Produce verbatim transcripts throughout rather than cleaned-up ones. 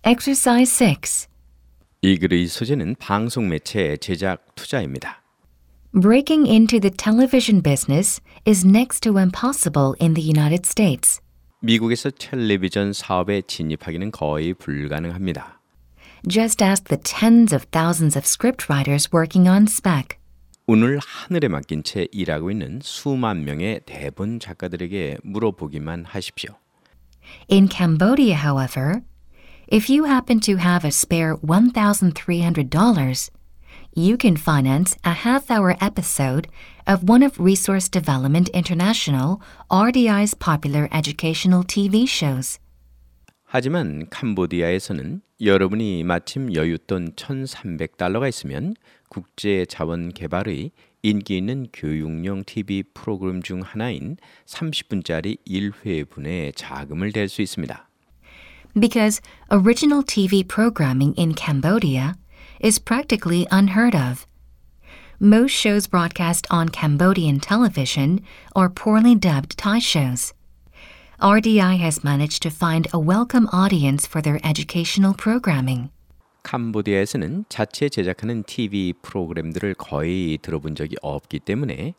Exercise six. 이 글의 소재는 방송 매체 제작 투자입니다. Breaking into the television business is next to impossible in the United States. 미국에서 텔레비전 사업에 진입하기는 거의 불가능합니다. Just ask the tens of thousands of scriptwriters working on spec. 운을 하늘에 맡긴 채 일하고 있는 수만 명의 대본 작가들에게 물어보기만 하십시오. In Cambodia, however, if you happen to have a spare one thousand three hundred dollars, you can finance a half-hour episode of one of Resource Development International, R D I's popular educational 티비 shows. 하지만 캄보디아에서는 여러분이 마침 여윳돈 천삼백 달러가 있으면 국제자원개발의 인기 있는 교육용 티비 프로그램 중 하나인 삼십 분짜리 일 회분의 자금을 댈 수 있습니다. Because original 티비 programming in Cambodia is practically unheard of. Most shows broadcast on Cambodian television are poorly dubbed Thai shows. R D I has managed to find a welcome audience for their educational programming. 캄보디아에서는 자체 제작하는 티비 프로그램들을 거의 들어본 적이 없기 때문에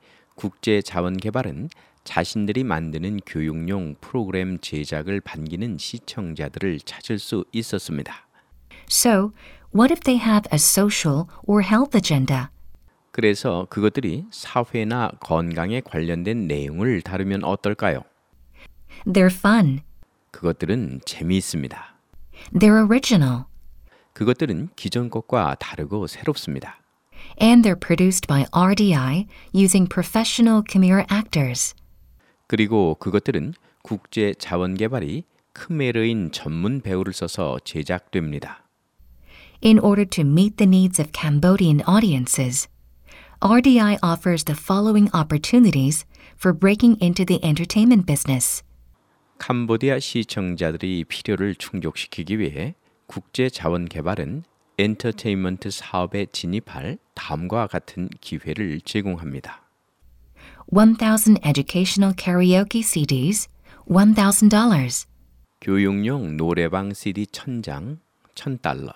국제자원개발은 자신들이 만드는 교육용 프로그램 제작을 반기는 시청자들을 찾을 수 있었습니다. So, what if they have a social or health agenda? 그래서 그것들이 사회나 건강에 관련된 내용을 다루면 어떨까요? They're fun. 그것들은 재미있습니다. They're original. 그것들은 기존 것과 다르고 새롭습니다. And they're produced by R D I using professional Khmer actors. 그리고 그것들은 국제자원개발이 크메르인 전문 배우를 써서 제작됩니다. In order to meet the needs of Cambodian audiences, R D I offers the following opportunities for breaking into the entertainment business. 캄보디아 시청자들이 필요를 충족시키기 위해 국제자원개발은 엔터테인먼트 사업에 진입할 다음과 같은 기회를 제공합니다. one thousand educational karaoke CDs, one thousand dollars. 교육용 노래방 씨디 천 장, 천 달러.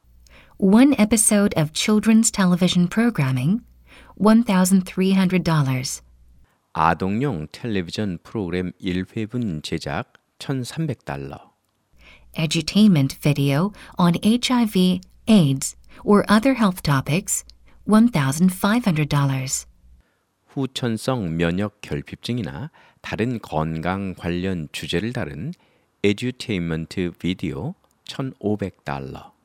One episode of children's television programming, one thousand three hundred dollars. 아동용 텔레비전 프로그램 일 회분 제작, 천삼백 달러. Edutainment video on H I V, AIDS, or other health topics, one thousand five hundred dollars. 후천성 면역 결핍증이나 다른 건강 관련 주제를 다룬 에듀테인먼트 비디오 천오백 달러.